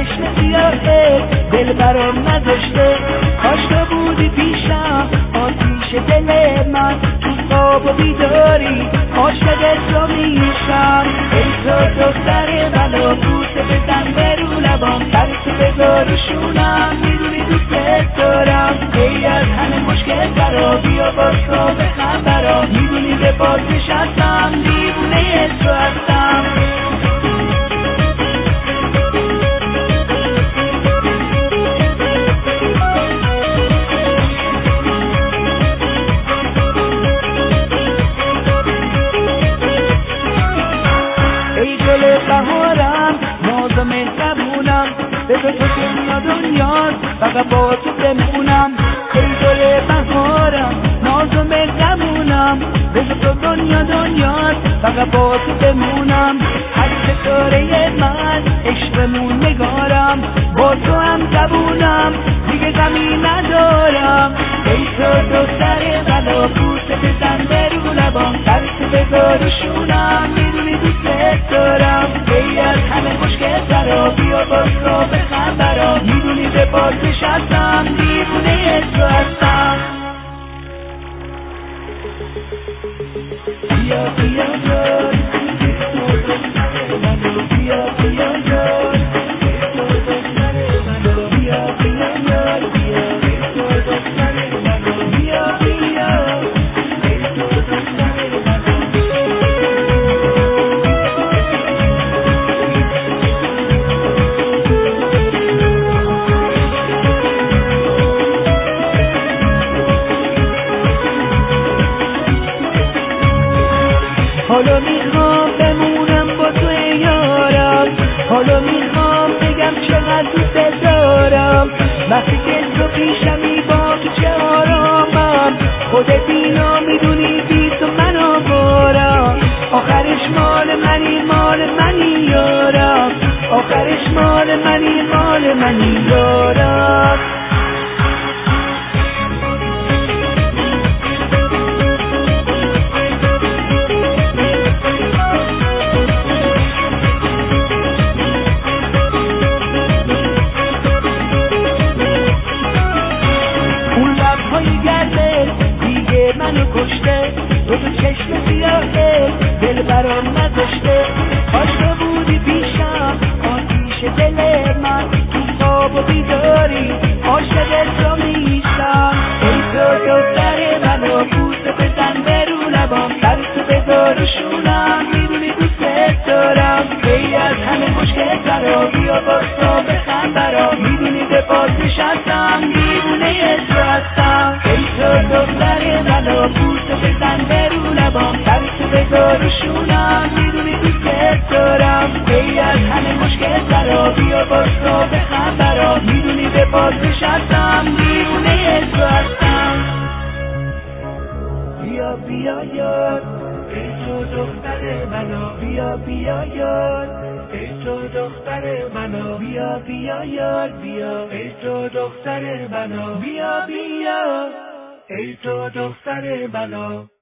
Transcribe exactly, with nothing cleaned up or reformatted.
چشم سیاهه دل برام نذاشته، کاش تو بودی پیشم آتیش دل من، تو خواب و بیداری عاشق تو میشم. ای تو دختر بلا بوسه بزن به رو لبام، سرتو بذار رو شونم، میدونی دوست دارم. ای از همه مشکل برا بیا باز تو بخند برا، میدونی به باز نشستم دیوونه تو هستم. ای گل بهارم ناز و مهربونم، به تو تو دنیا دنیاست فقط با تو بمونم. ای گل بهارم ناز و مهربونم، به تو تو دنیا دنیاست فقط با تو بمونم. هر ستاره من عشقمون نگارم، با تو هم زبونم دیگه غمی ندارم. ای تو دختر بلا بوسه بزن به رو لبام، سرتو بذار رو شونم، میدونی دوست دارم. ای از همه مشکل برا بیا باز تو بخند برا، میدونی به باز نشستم دیوونه تو هستم. بیا بیا یار بیا بیا یار بیا بیا یار بیا بیا حالا میخوام بمونم با تو یارم، حالا میخوام بگم چقدر دوست دارم. وقتی که تو پیشمی با تو چه آرامم، خودت اینو میدونی بی تو من آوارم. آخرش مال منی مال منی یارم، آخرش مال منی مال منی یارم. منو کشته تو تو چشم سیاهه دل برام نذاشته، کاش تو بودی پیشم آتیش دل من، تو خواب و بیداری عاشق تو میشم. ای تو دختر بلا بوسه بزن به رو لبام، سرتو بذار رو شونم، میدونی دوست دارم. ای از همه مشکل برا بیا باز تو بخند برا، میدونی به باز نشستم دیوونه تو هستم. ای تو دختر بلا بوسه بزن به رو لبام، سرتو بذار رو شونم، میدونی دوست دارم. ای از همه مشکل برا بیا باز تو بخند برا، میدونی به باز نشستم دیوونه تو هستم. بیا بیا یار ای تو دختر منو، بیا بیا یار ای تو دختر منو، بیا بیا یار بیا ای تو دختر منو، بیا بیا ای تو دختر منو.